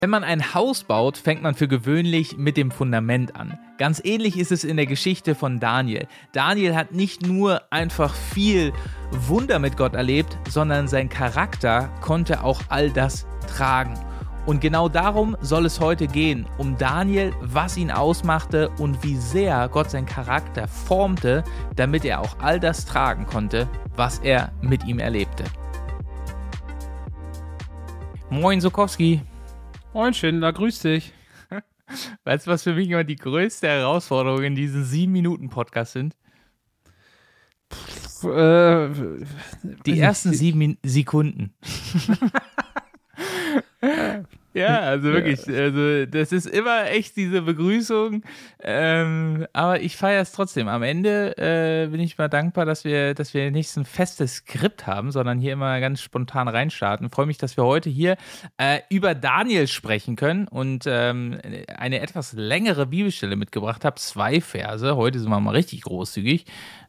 Wenn man ein Haus baut, fängt man für gewöhnlich mit dem Fundament an. Ganz ähnlich ist es in der Geschichte von Daniel. Daniel hat nicht nur einfach viel Wunder mit Gott erlebt, sondern sein Charakter konnte auch all das tragen. Und genau darum soll es heute gehen, um Daniel, was ihn ausmachte und wie sehr Gott seinen Charakter formte, damit er auch all das tragen konnte, was er mit ihm erlebte. Moin Sokowski. Moin Schindler, grüß dich. Weißt du, was für mich immer die größte Herausforderung in diesem 7-Minuten-Podcast sind? Die ersten 7 Sekunden. Ja, also wirklich, also das ist immer echt diese Begrüßung, aber ich feiere es trotzdem. Am Ende bin ich mal dankbar, dass wir nicht so ein festes Skript haben, sondern hier immer ganz spontan reinstarten. Freue mich, dass wir heute hier über Daniel sprechen können und eine etwas längere Bibelstelle mitgebracht habe, 2 Verse. Heute sind wir mal richtig großzügig.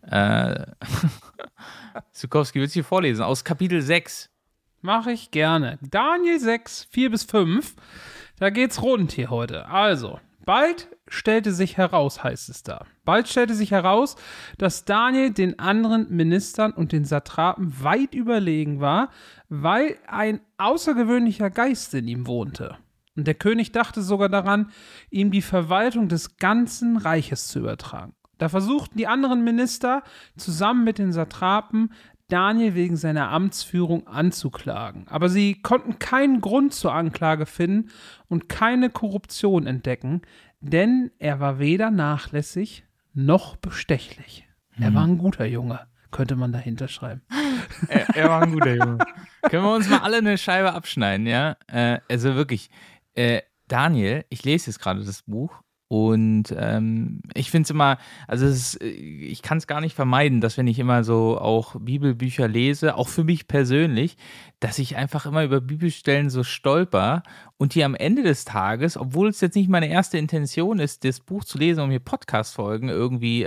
Sukowski, willst du hier vorlesen? Aus Kapitel 6. Mache ich gerne. Daniel 6, 4-5. Da geht's rund hier heute. Also, bald stellte sich heraus, heißt es da. Bald stellte sich heraus, dass Daniel den anderen Ministern und den Satrapen weit überlegen war, weil ein außergewöhnlicher Geist in ihm wohnte. Und der König dachte sogar daran, ihm die Verwaltung des ganzen Reiches zu übertragen. Da versuchten die anderen Minister zusammen mit den Satrapen Daniel wegen seiner Amtsführung anzuklagen. Aber sie konnten keinen Grund zur Anklage finden und keine Korruption entdecken, denn er war weder nachlässig noch bestechlich. Er war ein guter Junge, könnte man dahinter schreiben. Er war ein guter Junge. Können wir uns mal alle eine Scheibe abschneiden, ja? Also wirklich, Daniel, ich lese jetzt gerade das Buch. Und ich finde es immer, also ich kann es gar nicht vermeiden, dass wenn ich immer so auch Bibelbücher lese, auch für mich persönlich, dass ich einfach immer über Bibelstellen so stolper und die am Ende des Tages, obwohl es jetzt nicht meine erste Intention ist, das Buch zu lesen, um hier Podcast-Folgen irgendwie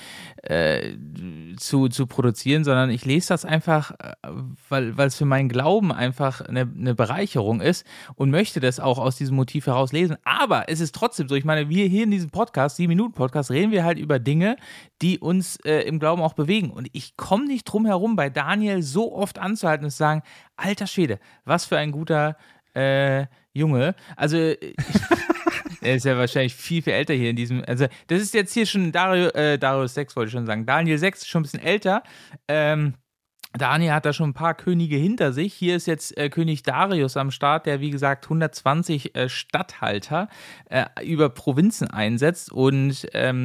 zu produzieren, sondern ich lese das einfach, weil es für meinen Glauben einfach eine Bereicherung ist und möchte das auch aus diesem Motiv heraus lesen. Aber es ist trotzdem so, ich meine, wir hier in diesem Podcast, 7-Minuten-Podcast, reden wir halt über Dinge, die uns im Glauben auch bewegen. Und ich komme nicht drum herum, bei Daniel so oft anzuhalten und zu sagen, alter Schwede, was für ein guter Junge. Also er ist ja wahrscheinlich viel, viel älter hier in diesem, also das ist jetzt hier schon Darius 6, wollte ich schon sagen. Daniel 6 ist schon ein bisschen älter. Daniel hat da schon ein paar Könige hinter sich. Hier ist jetzt König Darius am Start, der wie gesagt 120 Statthalter über Provinzen einsetzt und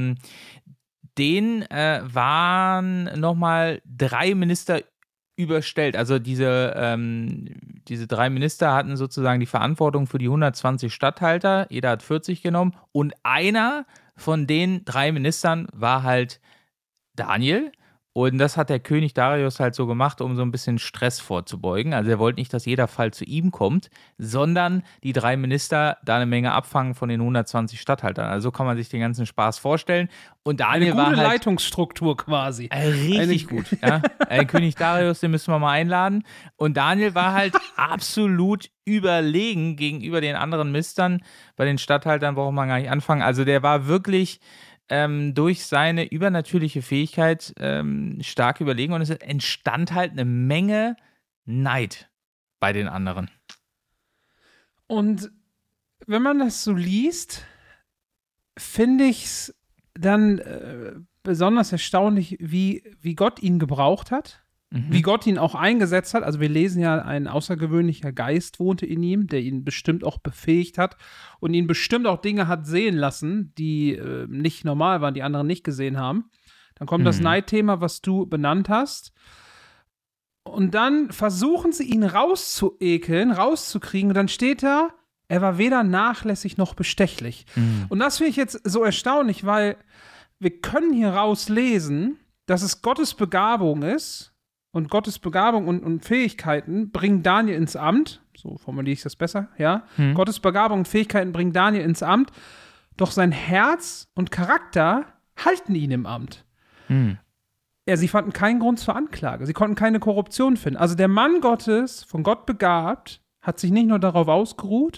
den waren nochmal 3 Minister überstellt. Also diese 3 Minister hatten sozusagen die Verantwortung für die 120 Statthalter. Jeder hat 40 genommen und einer von den 3 Ministern war halt Daniel. Und das hat der König Darius halt so gemacht, um so ein bisschen Stress vorzubeugen. Also er wollte nicht, dass jeder Fall zu ihm kommt, sondern die 3 Minister da eine Menge abfangen von den 120 Statthaltern. Also so kann man sich den ganzen Spaß vorstellen. Und Daniel eine gute war halt Leitungsstruktur quasi. Richtig gut. Ja. König Darius, den müssen wir mal einladen. Und Daniel war halt absolut überlegen gegenüber den anderen Ministern. Bei den Statthaltern braucht man gar nicht anfangen. Also der war wirklich durch seine übernatürliche Fähigkeit stark überlegen und es entstand halt eine Menge Neid bei den anderen. Und wenn man das so liest, finde ich es dann besonders erstaunlich, wie Gott ihn gebraucht hat. Wie Gott ihn auch eingesetzt hat. Also wir lesen ja, ein außergewöhnlicher Geist wohnte in ihm, der ihn bestimmt auch befähigt hat und ihn bestimmt auch Dinge hat sehen lassen, die nicht normal waren, die andere nicht gesehen haben. Dann kommt das Neidthema, was du benannt hast. Und dann versuchen sie ihn rauszukriegen und dann steht da, er war weder nachlässig noch bestechlich. Und das finde ich jetzt so erstaunlich, weil wir können hier rauslesen, dass es Gottes Begabung ist. Und Gottes Begabung und Fähigkeiten bringen Daniel ins Amt. So formuliere ich das besser, ja. Gottes Begabung und Fähigkeiten bringen Daniel ins Amt. Doch sein Herz und Charakter halten ihn im Amt. Sie fanden keinen Grund zur Anklage. Sie konnten keine Korruption finden. Also der Mann Gottes, von Gott begabt, hat sich nicht nur darauf ausgeruht,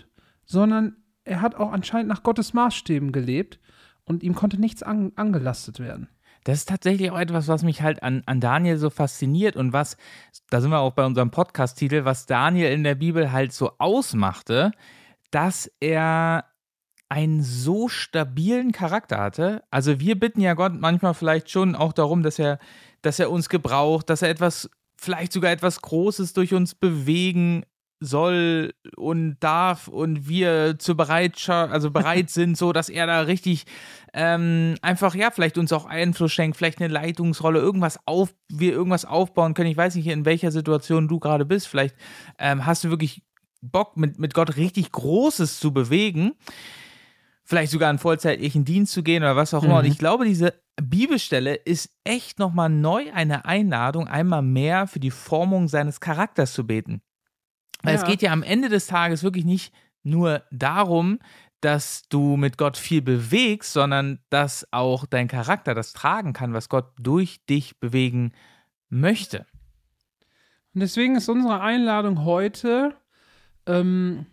sondern er hat auch anscheinend nach Gottes Maßstäben gelebt und ihm konnte nichts angelastet werden. Das ist tatsächlich auch etwas, was mich halt an Daniel so fasziniert und was, da sind wir auch bei unserem Podcast-Titel, was Daniel in der Bibel halt so ausmachte, dass er einen so stabilen Charakter hatte. Also wir bitten ja Gott manchmal vielleicht schon auch darum, dass er uns gebraucht, dass er vielleicht sogar etwas Großes durch uns bewegen soll und darf und wir bereit sind, so dass er da richtig einfach, ja, vielleicht uns auch Einfluss schenkt, vielleicht eine Leitungsrolle, wir irgendwas aufbauen können. Ich weiß nicht, in welcher Situation du gerade bist. Vielleicht hast du wirklich Bock, mit Gott richtig Großes zu bewegen. Vielleicht sogar einen vollzeitlichen Dienst zu gehen oder was auch immer. Und ich glaube, diese Bibelstelle ist echt nochmal neu eine Einladung, einmal mehr für die Formung seines Charakters zu beten. Weil es geht ja am Ende des Tages wirklich nicht nur darum, dass du mit Gott viel bewegst, sondern dass auch dein Charakter das tragen kann, was Gott durch dich bewegen möchte. Und deswegen ist unsere Einladung heute, wenn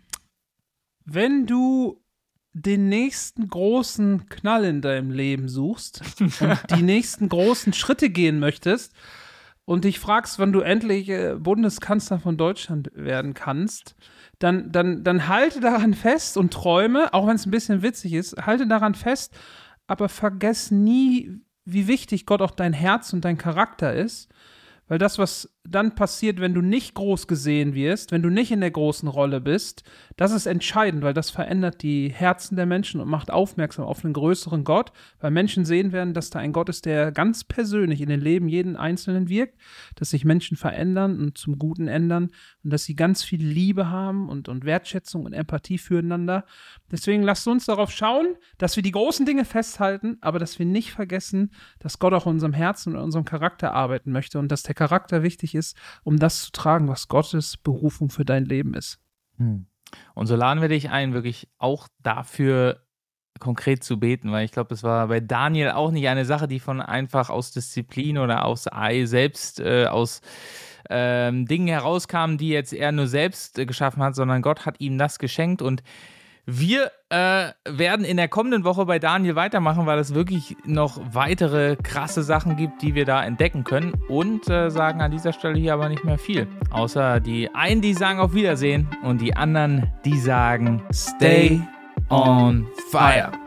du den nächsten großen Knall in deinem Leben suchst und die nächsten großen Schritte gehen möchtest und dich fragst, wann du endlich Bundeskanzler von Deutschland werden kannst, dann halte daran fest und träume, auch wenn es ein bisschen witzig ist, halte daran fest, aber vergess nie, wie wichtig Gott auch dein Herz und dein Charakter ist. Weil das, was dann passiert, wenn du nicht groß gesehen wirst, wenn du nicht in der großen Rolle bist, das ist entscheidend, weil das verändert die Herzen der Menschen und macht aufmerksam auf einen größeren Gott, weil Menschen sehen werden, dass da ein Gott ist, der ganz persönlich in den Leben jeden Einzelnen wirkt, dass sich Menschen verändern und zum Guten ändern und dass sie ganz viel Liebe haben und Wertschätzung und Empathie füreinander. Deswegen lasst uns darauf schauen, dass wir die großen Dinge festhalten, aber dass wir nicht vergessen, dass Gott auch in unserem Herzen und in unserem Charakter arbeiten möchte und dass der Charakter wichtig ist, um das zu tragen, was Gottes Berufung für dein Leben ist. Und so laden wir dich ein, wirklich auch dafür konkret zu beten, weil ich glaube, das war bei Daniel auch nicht eine Sache, die von einfach aus Disziplin oder aus selbst aus Dingen herauskam, die jetzt er nur selbst geschaffen hat, sondern Gott hat ihm das geschenkt und wir werden in der kommenden Woche bei Daniel weitermachen, weil es wirklich noch weitere krasse Sachen gibt, die wir da entdecken können und sagen an dieser Stelle hier aber nicht mehr viel. Außer die einen, die sagen auf Wiedersehen und die anderen, die sagen Stay on fire.